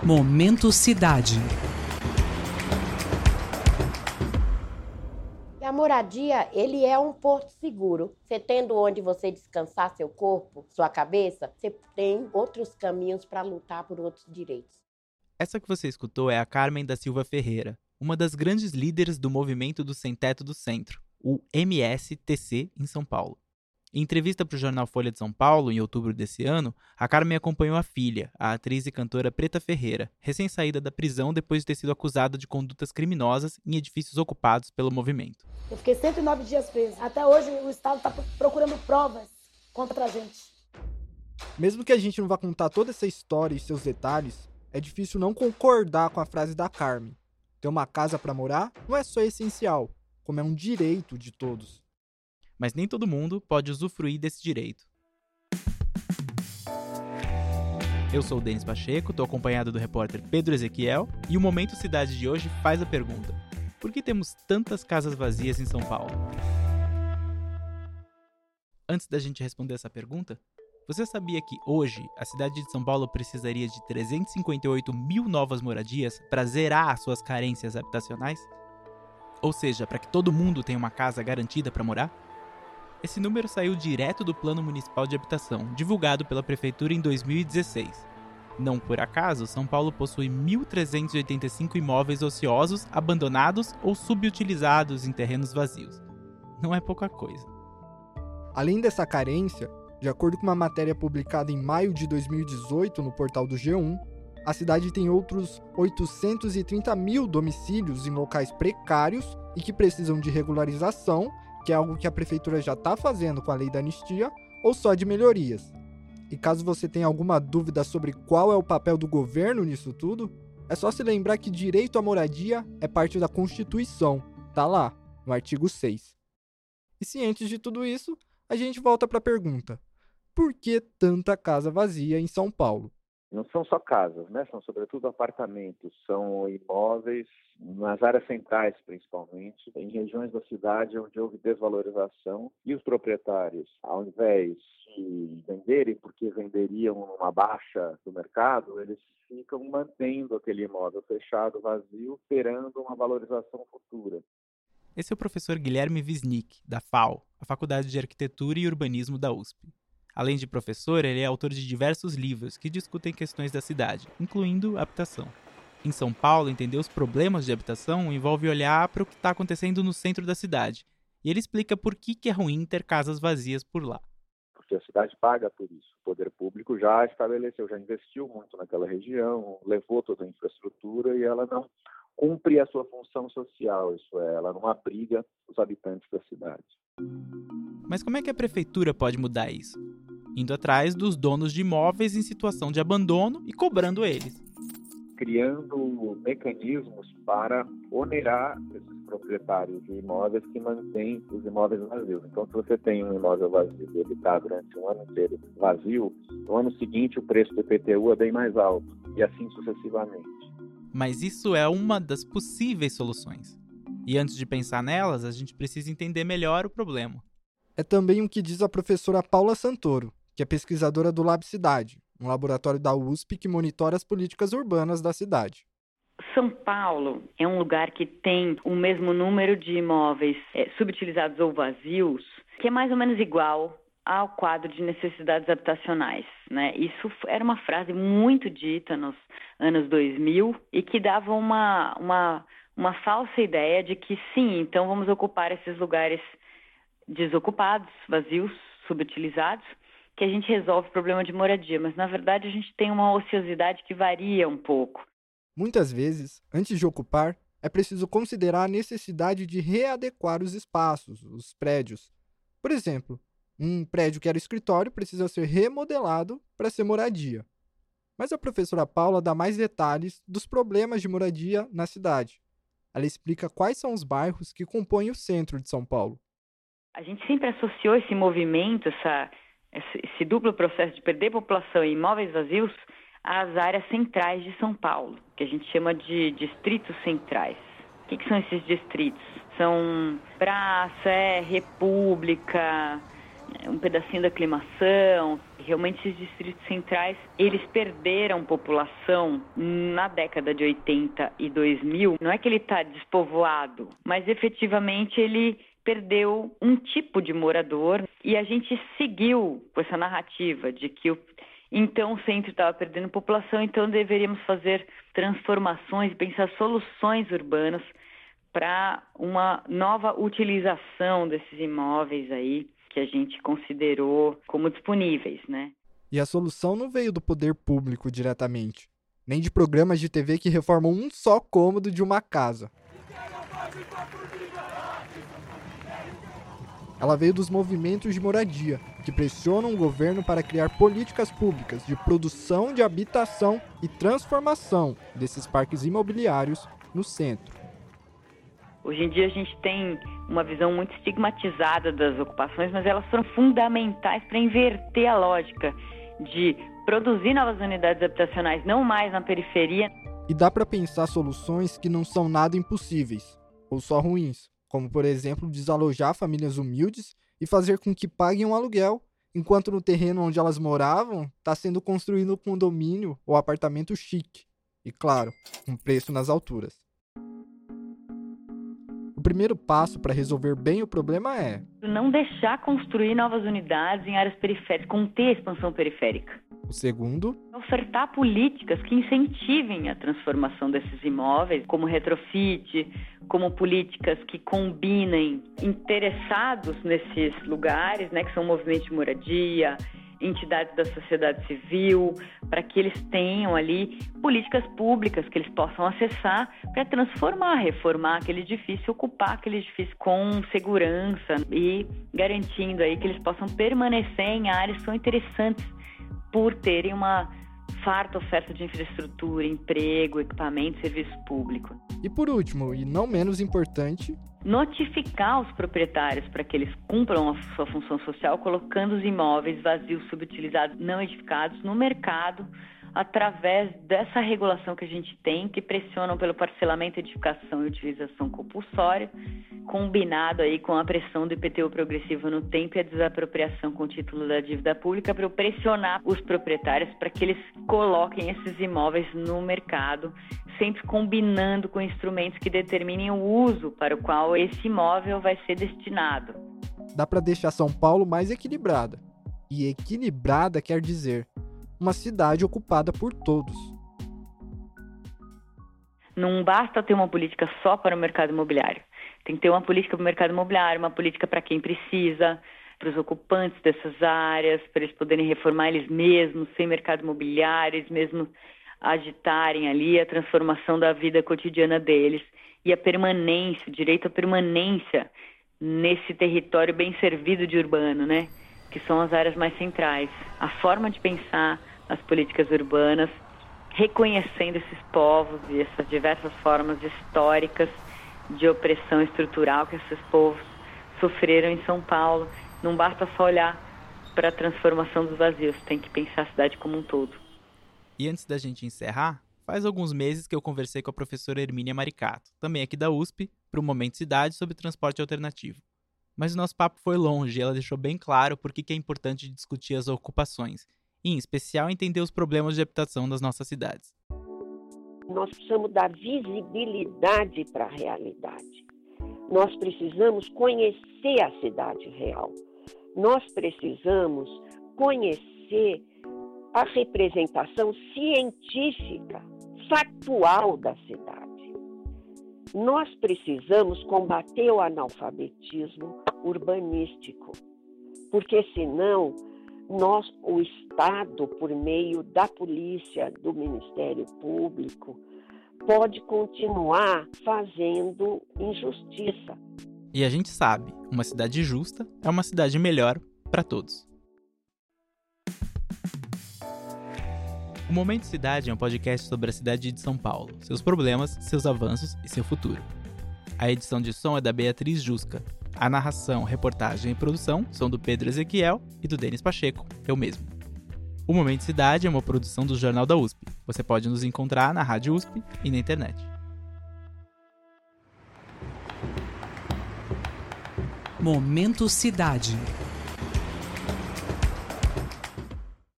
Momento Cidade. A moradia, ele é um porto seguro. Você tendo onde você descansar seu corpo, sua cabeça, você tem outros caminhos para lutar por outros direitos. Essa que você escutou é a Carmen da Silva Ferreira, uma das grandes líderes do movimento do Sem Teto do Centro, o MSTC, em São Paulo. Em entrevista para o jornal Folha de São Paulo, em outubro desse ano, a Carmen acompanhou a filha, a atriz e cantora Preta Ferreira, recém-saída da prisão depois de ter sido acusada de condutas criminosas em edifícios ocupados pelo movimento. Eu fiquei 109 dias presa. Até hoje o Estado está procurando provas contra a gente. Mesmo que a gente não vá contar toda essa história e seus detalhes, é difícil não concordar com a frase da Carmen. Ter uma casa para morar não é só essencial, como é um direito de todos. Mas nem todo mundo pode usufruir desse direito. Eu sou o Denis Pacheco, estou acompanhado do repórter Pedro Ezequiel, e o Momento Cidade de hoje faz a pergunta: por que temos tantas casas vazias em São Paulo? Antes da gente responder essa pergunta, você sabia que hoje a cidade de São Paulo precisaria de 358 mil novas moradias para zerar as suas carências habitacionais? Ou seja, para que todo mundo tenha uma casa garantida para morar? Esse número saiu direto do Plano Municipal de Habitação, divulgado pela Prefeitura em 2016. Não por acaso, São Paulo possui 1.385 imóveis ociosos, abandonados ou subutilizados em terrenos vazios. Não é pouca coisa. Além dessa carência, de acordo com uma matéria publicada em maio de 2018 no portal do G1, a cidade tem outros 830 mil domicílios em locais precários e que precisam de regularização, que é algo que a prefeitura já está fazendo com a lei da anistia, ou só de melhorias. E caso você tenha alguma dúvida sobre qual é o papel do governo nisso tudo, é só se lembrar que direito à moradia é parte da Constituição, tá lá, no artigo 6. E cientes de tudo isso, a gente volta para a pergunta: por que tanta casa vazia em São Paulo? Não são só casas, né? São sobretudo apartamentos, são imóveis nas áreas centrais, principalmente, em regiões da cidade onde houve desvalorização e os proprietários, ao invés de venderem porque venderiam numa baixa do mercado, eles ficam mantendo aquele imóvel fechado, vazio, esperando uma valorização futura. Esse é o professor Guilherme Wisnik, da FAU, a Faculdade de Arquitetura e Urbanismo da USP. Além de professor, ele é autor de diversos livros que discutem questões da cidade, incluindo habitação. Em São Paulo, entender os problemas de habitação envolve olhar para o que está acontecendo no centro da cidade. E ele explica por que é ruim ter casas vazias por lá. Porque a cidade paga por isso. O poder público já estabeleceu, já investiu muito naquela região, levou toda a infraestrutura e ela não cumpre a sua função social, isso é, ela não abriga os habitantes da cidade. Mas como é que a prefeitura pode mudar isso? Indo atrás dos donos de imóveis em situação de abandono e cobrando eles. Criando mecanismos para onerar esses proprietários de imóveis que mantêm os imóveis vazios. Então, se você tem um imóvel vazio e ele está durante um ano inteiro vazio, no ano seguinte o preço do IPTU é bem mais alto, e assim sucessivamente. Mas isso é uma das possíveis soluções. E antes de pensar nelas, a gente precisa entender melhor o problema. É também o que diz a professora Paula Santoro, que é pesquisadora do Lab Cidade, um laboratório da USP que monitora as políticas urbanas da cidade. São Paulo é um lugar que tem o mesmo número de imóveis subutilizados ou vazios, que é mais ou menos igual ao quadro de necessidades habitacionais, né? Isso era uma frase muito dita nos anos 2000 e que dava uma falsa ideia de que sim, então vamos ocupar esses lugares desocupados, vazios, subutilizados, que a gente resolve o problema de moradia, mas na verdade a gente tem uma ociosidade que varia um pouco. Muitas vezes, antes de ocupar, é preciso considerar a necessidade de readequar os espaços, os prédios. Por exemplo, um prédio que era escritório precisa ser remodelado para ser moradia. Mas a professora Paula dá mais detalhes dos problemas de moradia na cidade. Ela explica quais são os bairros que compõem o centro de São Paulo. A gente sempre associou esse movimento, esse duplo processo de perder população em imóveis vazios às áreas centrais de São Paulo, que a gente chama de distritos centrais. O que são esses distritos? São Praça, República, um pedacinho da aclimação. Realmente esses distritos centrais, eles perderam população na década de 80 e 2000. Não é que ele está despovoado, mas efetivamente ele perdeu um tipo de morador e a gente seguiu com essa narrativa de que então o centro estava perdendo população, então deveríamos fazer transformações e pensar soluções urbanas para uma nova utilização desses imóveis aí que a gente considerou como disponíveis, né? E a solução não veio do poder público diretamente, nem de programas de TV que reformam um só cômodo de uma casa. Ela veio dos movimentos de moradia, que pressionam o governo para criar políticas públicas de produção de habitação e transformação desses parques imobiliários no centro. Hoje em dia a gente tem uma visão muito estigmatizada das ocupações, mas elas foram fundamentais para inverter a lógica de produzir novas unidades habitacionais, não mais na periferia. E dá para pensar soluções que não são nada impossíveis, ou só ruins, como, por exemplo, desalojar famílias humildes e fazer com que paguem um aluguel, enquanto no terreno onde elas moravam está sendo construído um condomínio ou apartamento chique. E, claro, um preço nas alturas. O primeiro passo para resolver bem o problema é não deixar construir novas unidades em áreas periféricas, conter a expansão periférica. O segundo, ofertar políticas que incentivem a transformação desses imóveis, como retrofit, como políticas que combinem interessados nesses lugares, né, que são movimentos de moradia, entidades da sociedade civil, para que eles tenham ali políticas públicas que eles possam acessar para transformar, reformar aquele edifício, ocupar aquele edifício com segurança e garantindo aí que eles possam permanecer em áreas que são interessantes por terem uma farta oferta de infraestrutura, emprego, equipamento, serviço público. E por último, e não menos importante, notificar os proprietários para que eles cumpram a sua função social, colocando os imóveis vazios, subutilizados, não edificados no mercado, através dessa regulação que a gente tem, que pressionam pelo parcelamento, edificação e utilização compulsória, combinado aí com a pressão do IPTU progressivo no tempo e a desapropriação com o título da dívida pública, para pressionar os proprietários para que eles coloquem esses imóveis no mercado, sempre combinando com instrumentos que determinem o uso para o qual esse imóvel vai ser destinado. Dá para deixar São Paulo mais equilibrada. E equilibrada quer dizer uma cidade ocupada por todos. Não basta ter uma política só para o mercado imobiliário. Tem que ter uma política para o mercado imobiliário, uma política para quem precisa, para os ocupantes dessas áreas, para eles poderem reformar eles mesmos, sem mercado imobiliário, eles mesmos agitarem ali a transformação da vida cotidiana deles e a permanência, o direito à permanência nesse território bem servido de urbano, né? Que são as áreas mais centrais. A forma de pensar as políticas urbanas, reconhecendo esses povos e essas diversas formas históricas de opressão estrutural que esses povos sofreram em São Paulo. Não basta só olhar para a transformação dos vazios, tem que pensar a cidade como um todo. E antes da gente encerrar, faz alguns meses que eu conversei com a professora Hermínia Maricato, também aqui da USP, para o Momento Cidade sobre transporte alternativo. Mas o nosso papo foi longe e ela deixou bem claro por que é importante discutir as ocupações, e em especial entender os problemas de habitação das nossas cidades. Nós precisamos dar visibilidade para a realidade. Nós precisamos conhecer a cidade real. Nós precisamos conhecer a representação científica, factual da cidade. Nós precisamos combater o analfabetismo urbanístico, porque senão o Estado, por meio da polícia, do Ministério Público, pode continuar fazendo injustiça. E a gente sabe, uma cidade justa é uma cidade melhor para todos. O Momento Cidade é um podcast sobre a cidade de São Paulo, seus problemas, seus avanços e seu futuro. A edição de som é da Beatriz Jusca. A narração, reportagem e produção são do Pedro Ezequiel e do Denis Pacheco, eu mesmo. O Momento Cidade é uma produção do Jornal da USP. Você pode nos encontrar na Rádio USP e na internet. Momento Cidade.